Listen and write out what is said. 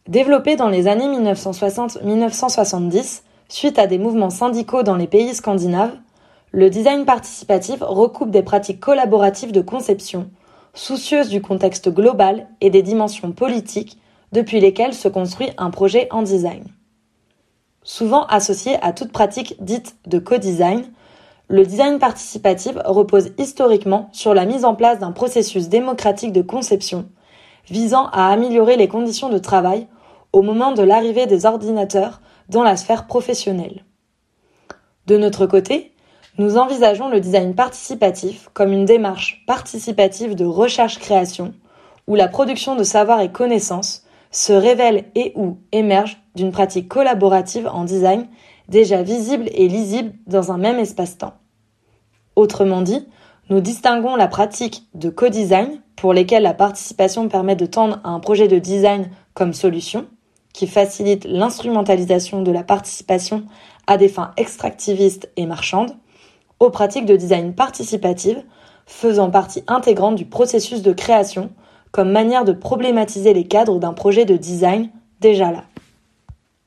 Développé dans les années 1960-1970, suite à des mouvements syndicaux dans les pays scandinaves, le design participatif recoupe des pratiques collaboratives de conception, soucieuses du contexte global et des dimensions politiques depuis lesquelles se construit un projet en design. Souvent associé à toute pratique dite de co-design, le design participatif repose historiquement sur la mise en place d'un processus démocratique de conception visant à améliorer les conditions de travail au moment de l'arrivée des ordinateurs dans la sphère professionnelle. De notre côté, nous envisageons le design participatif comme une démarche participative de recherche-création où la production de savoir et connaissances se révèle et ou émerge d'une pratique collaborative en design déjà visible et lisible dans un même espace-temps. Autrement dit, nous distinguons la pratique de co-design, pour lesquelles la participation permet de tendre à un projet de design comme solution, qui facilite l'instrumentalisation de la participation à des fins extractivistes et marchandes, aux pratiques de design participative, faisant partie intégrante du processus de création, comme manière de problématiser les cadres d'un projet de design déjà là.